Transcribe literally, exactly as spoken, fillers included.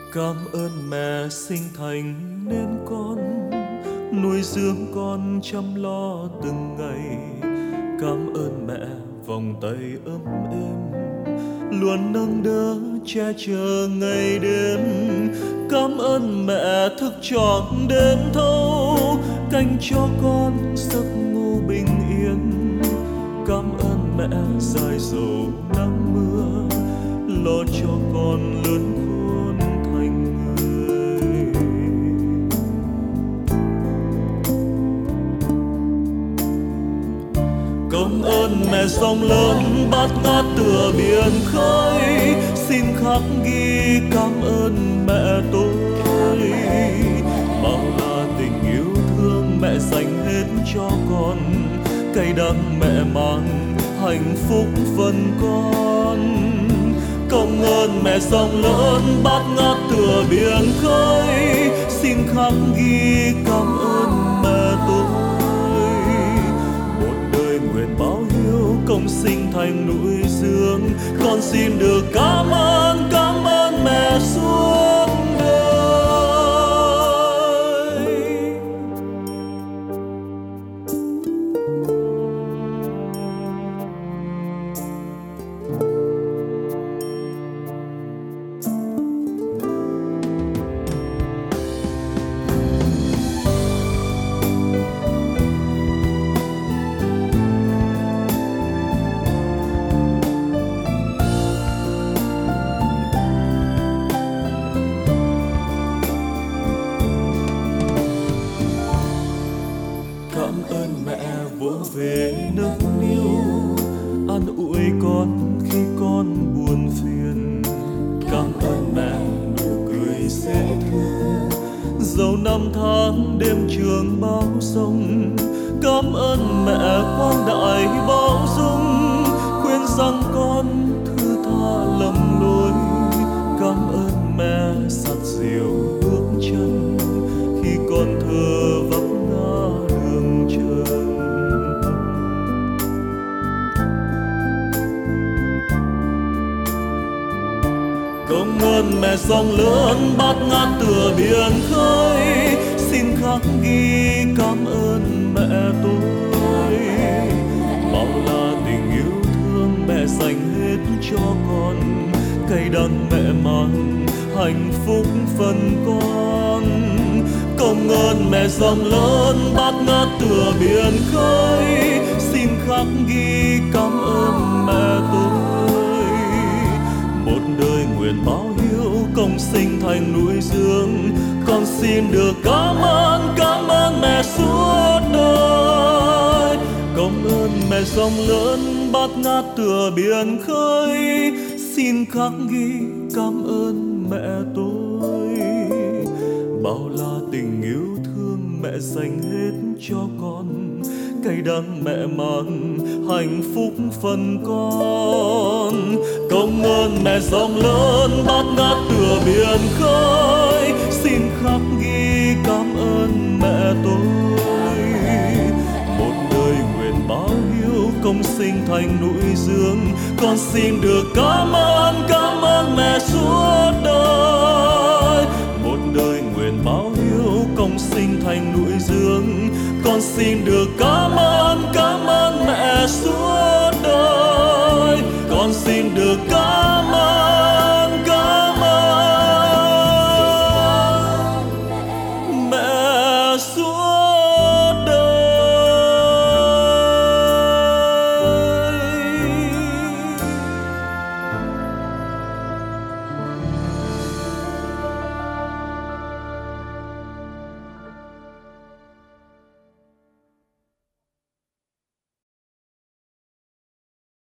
Cảm ơn mẹ sinh thành nên con, nuôi dưỡng con chăm lo từng ngày. Cảm ơn mẹ vòng tay ấm êm, luôn nâng đỡ che chở ngày đêm. Cảm ơn mẹ thức trọn đêm thâu, canh cho con giấc ngủ bình yên. Cảm ơn mẹ dài dầu nắng mưa, lo cho con lớn khôn thành người. Công ơn mẹ sông lớn bát ngát tựa biển khơi, xin khắc ghi cảm ơn mẹ tôi. Bao la tình yêu thương mẹ dành hết cho con, cay đắng mẹ mang hạnh phúc phần con. Công ơn mẹ sông lớn bát ngát tựa biển khơi, xin khắc ghi cảm ơn mẹ tôi. Một đời nguyện báo hiếu công sinh thành núi dương, con xin được cảm ơn cảm ơn mẹ suốt đời. Cảm ơn mẹ vỗ về nâng niu, an ủi con khi con buồn phiền. Cảm ơn mẹ nụ cười dễ thương, dẫu năm tháng đêm trường bao sông. Cảm ơn mẹ quang đại bao dung, khuyên rằng con thứ tha lầm lỗi. Cảm ơn mẹ dắt dìu bước chân khi con thơ vấp ngã đường trần. Công ơn mẹ sông lớn bát ngát tựa biển khơi, xin khắc ghi cảm ơn mẹ tôi. Bao la tình yêu thương mẹ dành hết cho con, cay đắng mẹ mang hạnh phúc phần con. Công ơn mẹ sông lớn bát ngát tựa biển khơi, xin khắc ghi cảm ơn mẹ tôi. Một đời nguyện báo hiếu công sinh thành núi dương, con xin được cảm ơn cảm ơn mẹ suốt đời. Công ơn mẹ sông lớn bát ngát tựa biển khơi, xin khắc ghi cảm ơn mẹ tôi. Bao la tình yêu thương mẹ dành hết cho con, cay đắng mẹ mang hạnh phúc phần con. Công ơn mẹ sông lớn bát ngát tựa biển khơi, xin khắc ghi cảm ơn mẹ tôi. Một đời nguyện báo hiếu công sinh thành núi dương, con xin được cảm ơn cảm ơn mẹ suốt đời. Một đời nguyện báo hiếu công sinh thành núi dương, con xin được cảm ơn